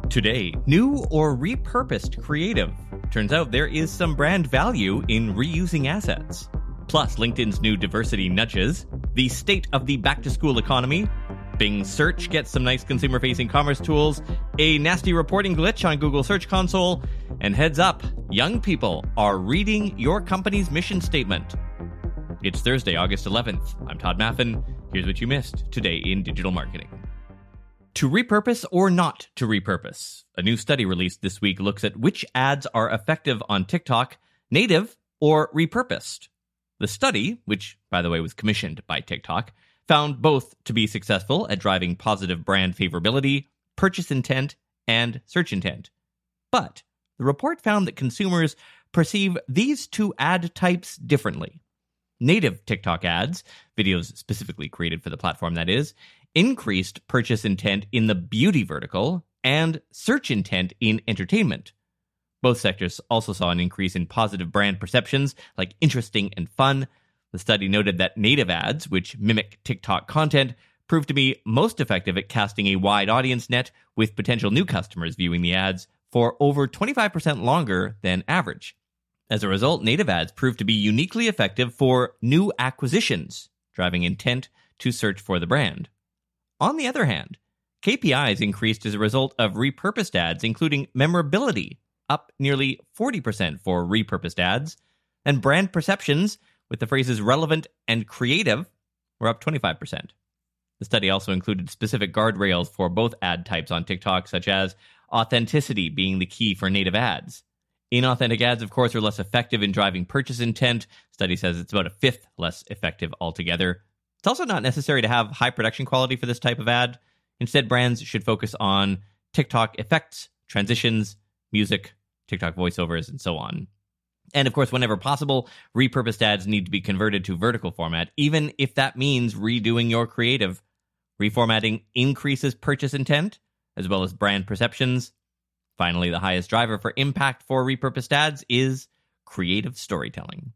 Today, new or repurposed creative. Turns out there is some brand value in reusing assets. Plus, LinkedIn's new diversity nudges, the state of the back-to-school economy, Bing Search gets some nice consumer-facing commerce tools, a nasty reporting glitch on Google Search Console, and heads up, young people are reading your company's mission statement. It's Thursday, August 11th. I'm Todd Maffin. Here's what you missed today in digital marketing. To repurpose or not to repurpose? A new study released this week looks at which ads are effective on TikTok, native or repurposed. The study, which, by the way, was commissioned by TikTok, found both to be successful at driving positive brand favorability, purchase intent, and search intent. But the report found that consumers perceive these two ad types differently. Native TikTok ads, videos specifically created for the platform that is, increased purchase intent in the beauty vertical and search intent in entertainment. Both sectors also saw an increase in positive brand perceptions like interesting and fun. The study noted that native ads, which mimic TikTok content, proved to be most effective at casting a wide audience net with potential new customers viewing the ads for over 25% longer than average. As a result, native ads proved to be uniquely effective for new acquisitions, driving intent to search for the brand. On the other hand, KPIs increased as a result of repurposed ads, including memorability, up nearly 40% for repurposed ads, and brand perceptions, with the phrases relevant and creative, were up 25%. The study also included specific guardrails for both ad types on TikTok, such as authenticity being the key for native ads. Inauthentic ads, of course, are less effective in driving purchase intent. Study says it's about a fifth less effective altogether. It's also not necessary to have high production quality for this type of ad. Instead, brands should focus on TikTok effects, transitions, music, TikTok voiceovers, and so on. And of course, whenever possible, repurposed ads need to be converted to vertical format, even if that means redoing your creative. Reformatting increases purchase intent, as well as brand perceptions. Finally, the highest driver for impact for repurposed ads is creative storytelling.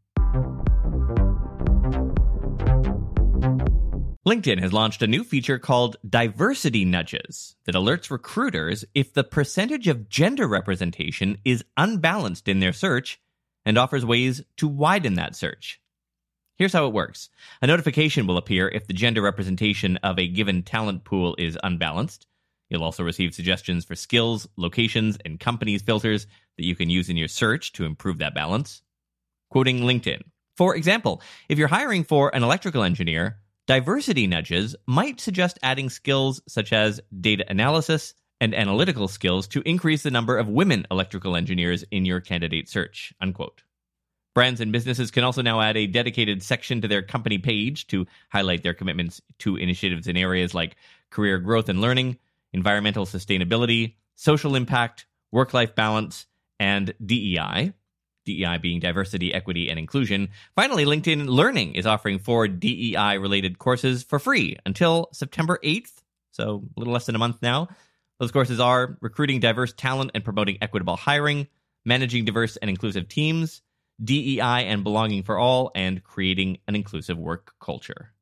LinkedIn has launched a new feature called Diversity Nudges that alerts recruiters if the percentage of gender representation is unbalanced in their search and offers ways to widen that search. Here's how it works. A notification will appear if the gender representation of a given talent pool is unbalanced. You'll also receive suggestions for skills, locations, and companies filters that you can use in your search to improve that balance. Quoting LinkedIn. For example, if you're hiring for an electrical engineer, Diversity Nudges might suggest adding skills such as data analysis and analytical skills to increase the number of women electrical engineers in your candidate search, unquote. Brands and businesses can also now add a dedicated section to their company page to highlight their commitments to initiatives in areas like career growth and learning, environmental sustainability, social impact, work-life balance, and DEI. DEI being diversity, equity, and inclusion. Finally, LinkedIn Learning is offering 4 DEI-related courses for free until September 8th, so a little less than a month now. Those courses are recruiting diverse talent and promoting equitable hiring, managing diverse and inclusive teams, DEI and belonging for all, and creating an inclusive work culture.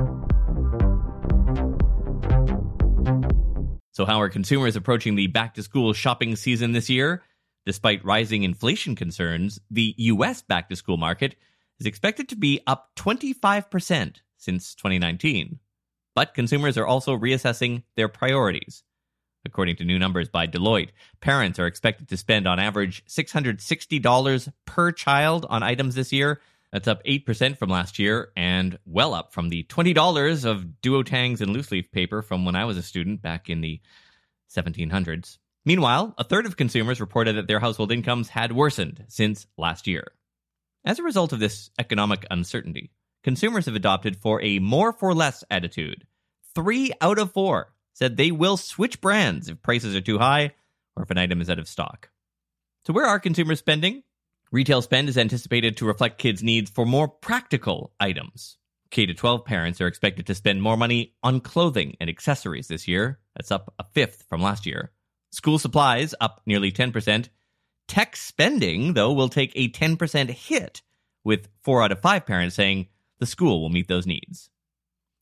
So how are consumers approaching the back-to-school shopping season this year? Despite rising inflation concerns, the U.S. back-to-school market is expected to be up 25% since 2019. But consumers are also reassessing their priorities. According to new numbers by Deloitte, parents are expected to spend on average $660 per child on items this year. That's up 8% from last year and well up from the $20 of duotangs and loose leaf paper from when I was a student back in the 1700s. Meanwhile, a third of consumers reported that their household incomes had worsened since last year. As a result of this economic uncertainty, consumers have adopted for a more for less attitude. 3 out of 4 said they will switch brands if prices are too high or if an item is out of stock. So where are consumers spending? Retail spend is anticipated to reflect kids' needs for more practical items. K-12 parents are expected to spend more money on clothing and accessories this year. That's up a fifth from last year. School supplies up nearly 10%. Tech spending, though, will take a 10% hit, with 4 out of 5 parents saying the school will meet those needs.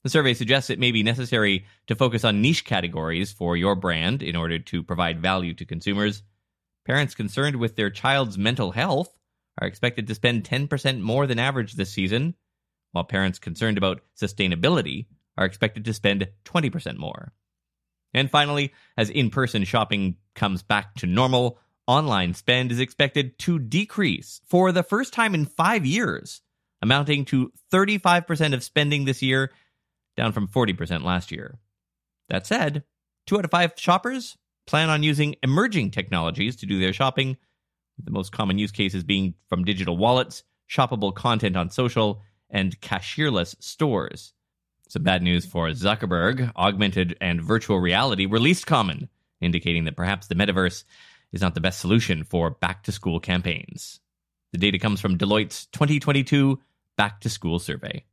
The survey suggests it may be necessary to focus on niche categories for your brand in order to provide value to consumers. Parents concerned with their child's mental health are expected to spend 10% more than average this season, while parents concerned about sustainability are expected to spend 20% more. And finally, as in-person shopping comes back to normal, online spend is expected to decrease for the first time in 5 years, amounting to 35% of spending this year, down from 40% last year. That said, 2 out of 5 shoppers plan on using emerging technologies to do their shopping, with the most common use cases being from digital wallets, shoppable content on social, and cashierless stores. Some bad news for Zuckerberg. Augmented and virtual reality were least common, indicating that perhaps the metaverse is not the best solution for back-to-school campaigns. The data comes from Deloitte's 2022 Back-to-School Survey.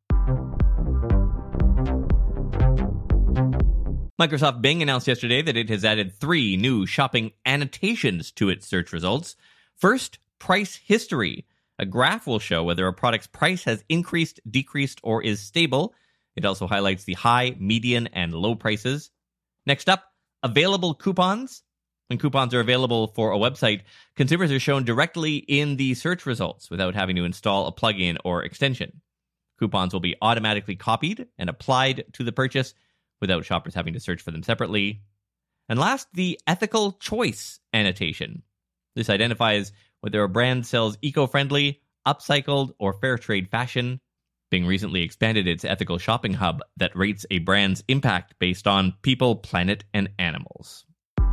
Microsoft Bing announced yesterday that it has added 3 new shopping annotations to its search results. First, price history. A graph will show whether a product's price has increased, decreased, or is stable. It also highlights the high, median, and low prices. Next up, available coupons. When coupons are available for a website, consumers are shown directly in the search results without having to install a plugin or extension. Coupons will be automatically copied and applied to the purchase without shoppers having to search for them separately. And last, the ethical choice annotation. This identifies whether a brand sells eco-friendly, upcycled, or fair trade fashion. Bing recently expanded its ethical shopping hub that rates a brand's impact based on people, planet, and animals.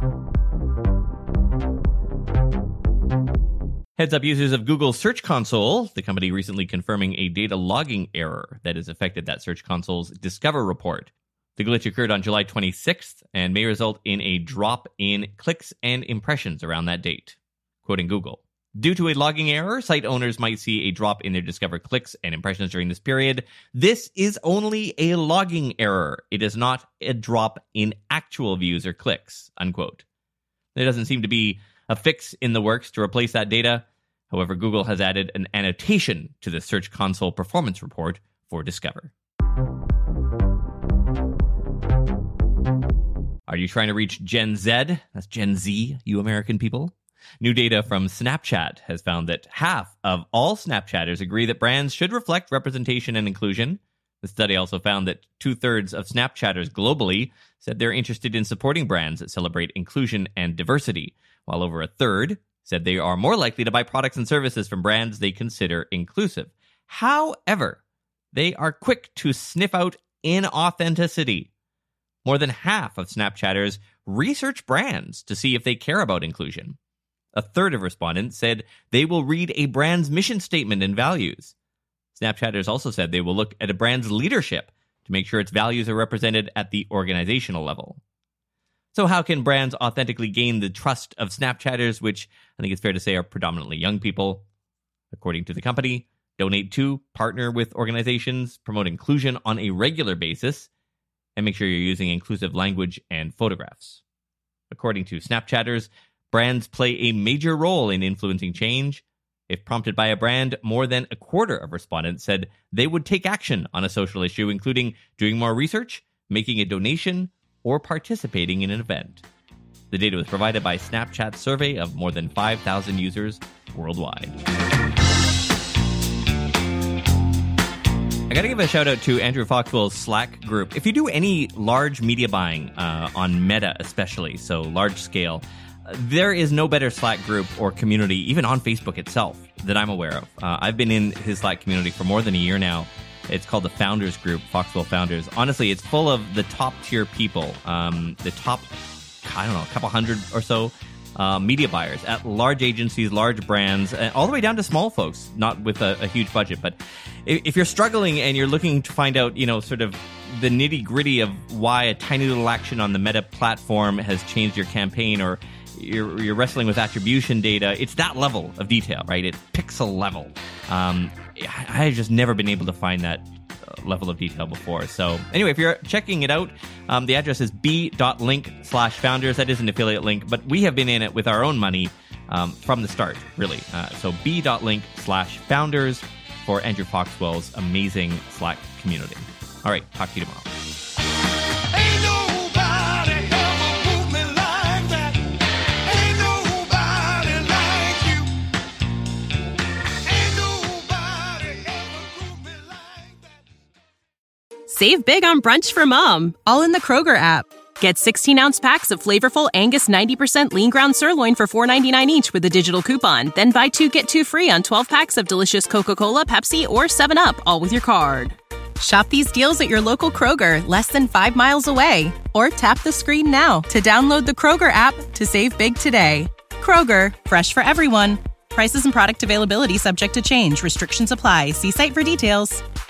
Heads up users of Google Search Console, the company recently confirming a data logging error that has affected that Search Console's Discover report. The glitch occurred on July 26th and may result in a drop in clicks and impressions around that date. Quoting Google, due to a logging error, site owners might see a drop in their Discover clicks and impressions during this period. This is only a logging error. It is not a drop in actual views or clicks, unquote. There doesn't seem to be a fix in the works to replace that data. However, Google has added an annotation to the Search Console performance report for Discover. Are you trying to reach Gen Z? That's Gen Z, you American people. New data from Snapchat has found that half of all Snapchatters agree that brands should reflect representation and inclusion. The study also found that 2/3 of Snapchatters globally said they're interested in supporting brands that celebrate inclusion and diversity, while over 1/3 said they are more likely to buy products and services from brands they consider inclusive. However, they are quick to sniff out inauthenticity. More than half of Snapchatters research brands to see if they care about inclusion. 1/3 of respondents said they will read a brand's mission statement and values. Snapchatters also said they will look at a brand's leadership to make sure its values are represented at the organizational level. So how can brands authentically gain the trust of Snapchatters, which I think it's fair to say are predominantly young people? According to the company, donate to, partner with organizations, promote inclusion on a regular basis, and make sure you're using inclusive language and photographs. According to Snapchatters, brands play a major role in influencing change. If prompted by a brand, more than 1/4 of respondents said they would take action on a social issue, including doing more research, making a donation, or participating in an event. The data was provided by Snapchat's survey of more than 5,000 users worldwide. I got to give a shout out to Andrew Foxwell's Slack group. If you do any large media buying on Meta especially, so large scale, there is no better Slack group or community, even on Facebook itself, that I'm aware of. I've been in his Slack community for more than a year now. It's called the Founders Group, Foxwell Founders. Honestly, it's full of the top tier people, the top, a couple hundred or so media buyers at large agencies, large brands, all the way down to small folks, not with a huge budget. But if you're struggling and you're looking to find out, sort of the nitty gritty of why a tiny little action on the Meta platform has changed your campaign, or you're wrestling with attribution data, it's that level of detail, right? It's pixel level. I've just never been able to find that level of detail before. So anyway, if you're checking it out, the address is b.link/founders. That is an affiliate link, but we have been in it with our own money from the start, really. So b.link/founders for Andrew Foxwell's amazing Slack community. All right, talk to you tomorrow. Ain't nobody ever moved me like that. Ain't nobody like you. Ain't nobody ever moved me like that. Save big on brunch for mom, all in the Kroger app. Get 16-ounce packs of flavorful Angus 90% lean ground sirloin for $4.99 each with a digital coupon. Then buy 2, get 2 free on 12 packs of delicious Coca-Cola, Pepsi, or 7UP, all with your card. Shop these deals at your local Kroger, less than 5 miles away. Or tap the screen now to download the Kroger app to save big today. Kroger, fresh for everyone. Prices and product availability subject to change. Restrictions apply. See site for details.